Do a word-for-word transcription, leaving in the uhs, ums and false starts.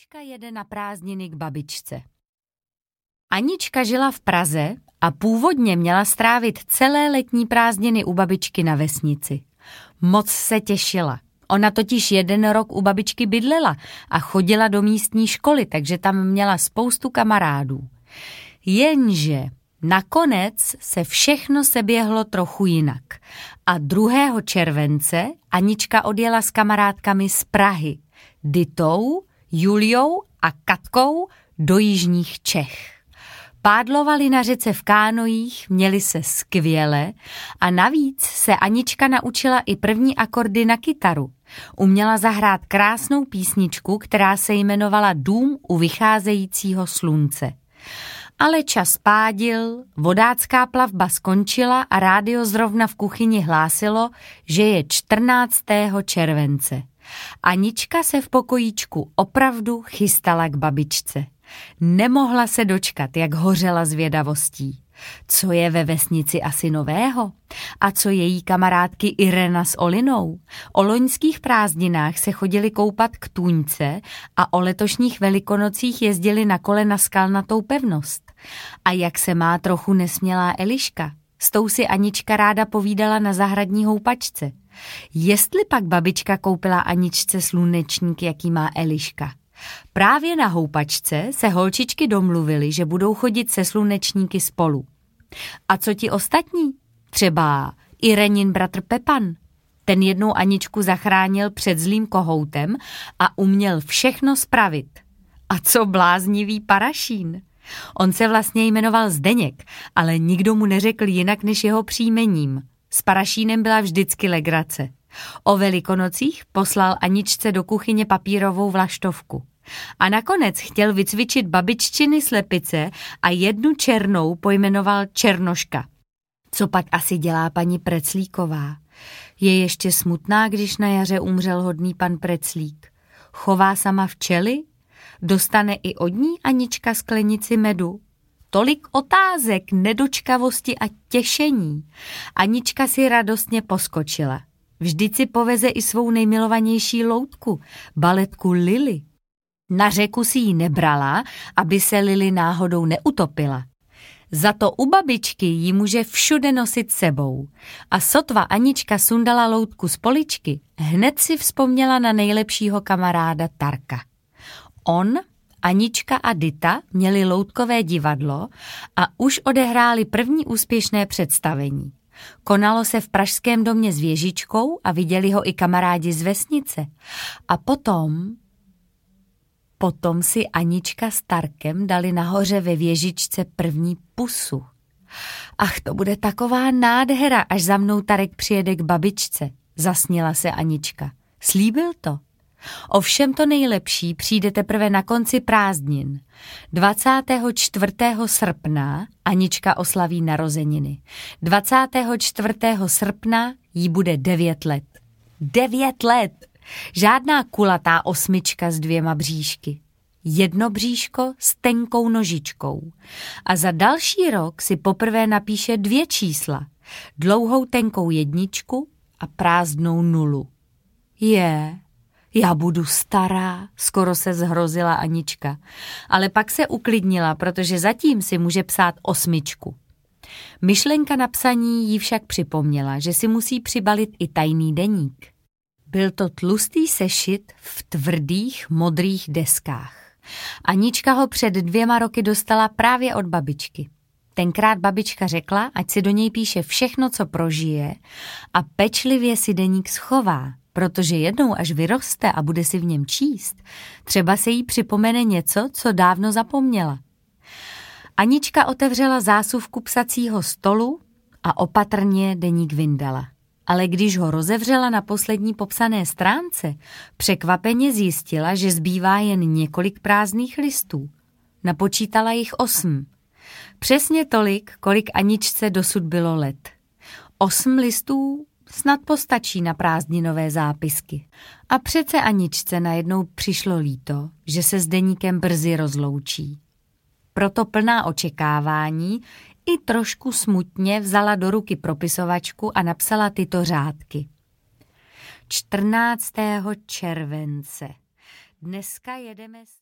Anička jede na prázdniny k babičce. Anička žila v Praze a původně měla strávit celé letní prázdniny u babičky na vesnici. Moc se těšila. Ona totiž jeden rok u babičky bydlela a chodila do místní školy, takže tam měla spoustu kamarádů. Jenže nakonec se všechno seběhlo trochu jinak. A druhého července Anička odjela s kamarádkami z Prahy, Ditou, Juliou a Katkou do jižních Čech. Pádlovali na řece v kánojích, měli se skvěle a navíc se Anička naučila i první akordy na kytaru. Uměla zahrát krásnou písničku, která se jmenovala Dům u vycházejícího slunce. Ale čas pádil, vodácká plavba skončila a rádio zrovna v kuchyni hlásilo, že je čtrnáctého července. Anička se v pokojíčku opravdu chystala k babičce. Nemohla se dočkat, jak hořela zvědavostí. Co je ve vesnici asi nového? A co její kamarádky Irena s Olinou? O loňských prázdninách se chodili koupat k Tůňce a o letošních velikonocích jezdili na kole na skalnatou pevnost. A jak se má trochu nesmělá Eliška? S tou si Anička ráda povídala na zahradní houpačce. Jestli pak babička koupila Aničce slunečník, jaký má Eliška? Právě na houpačce se holčičky domluvily, že budou chodit se slunečníky spolu. A co ti ostatní? Třeba Irenin bratr Pepan. Ten jednou Aničku zachránil před zlým kohoutem a uměl všechno spravit. A co bláznivý Parašín? On se vlastně jmenoval Zdeněk, ale nikdo mu neřekl jinak než jeho příjmením. S Parašínem byla vždycky legrace. O velikonocích poslal Aničce do kuchyně papírovou vlaštovku. A nakonec chtěl vycvičit babiččiny slepice a jednu černou pojmenoval Černoška. Co pak asi dělá paní Preclíková? Je ještě smutná, když na jaře umřel hodný pan Preclík. Chová sama včely? Dostane i od ní Anička sklenici medu? Tolik otázek, nedočkavosti a těšení. Anička si radostně poskočila. Vždyť si poveze i svou nejmilovanější loutku, baletku Lili. Na řeku si ji nebrala, aby se Lili náhodou neutopila. Za to u babičky ji může všude nosit sebou. A sotva Anička sundala loutku z poličky, hned si vzpomněla na nejlepšího kamaráda Tarka. On, Anička a Dita měli loutkové divadlo a už odehráli první úspěšné představení. Konalo se v pražském domě s věžičkou a viděli ho i kamarádi z vesnice. A potom... Potom si Anička s Tarkem dali nahoře ve věžičce první pusu. Ach, to bude taková nádhera, až za mnou Tarek přijede k babičce, zasněla se Anička. Slíbil to. Ovšem to nejlepší přijde teprve na konci prázdnin. dvacátého čtvrtého srpna Anička oslaví narozeniny. dvacátého čtvrtého srpna jí bude devět let. Devět let! Žádná kulatá osmička s dvěma bříšky. Jedno bříško s tenkou nožičkou. A za další rok si poprvé napíše dvě čísla. Dlouhou tenkou jedničku a prázdnou nulu. Je... Já budu stará, skoro se zhrozila Anička, ale pak se uklidnila, protože zatím si může psát osmičku. Myšlenka na psaní jí však připomněla, že si musí přibalit i tajný deník. Byl to tlustý sešit v tvrdých modrých deskách. Anička ho před dvěma roky dostala právě od babičky. Tenkrát babička řekla, ať si do něj píše všechno, co prožije a pečlivě si deník schová. Protože jednou, až vyroste a bude si v něm číst, třeba se jí připomene něco, co dávno zapomněla. Anička otevřela zásuvku psacího stolu a opatrně deník vyndala. Ale když ho rozevřela na poslední popsané stránce, překvapeně zjistila, že zbývá jen několik prázdných listů. Napočítala jich osm. Přesně tolik, kolik Aničce dosud bylo let. Osm listů snad postačí na prázdninové zápisky. A přece Aničce najednou přišlo líto, že se s deníkem brzy rozloučí. Proto plná očekávání i trošku smutně vzala do ruky propisovačku a napsala tyto řádky. čtrnáctého července. Dneska jedeme...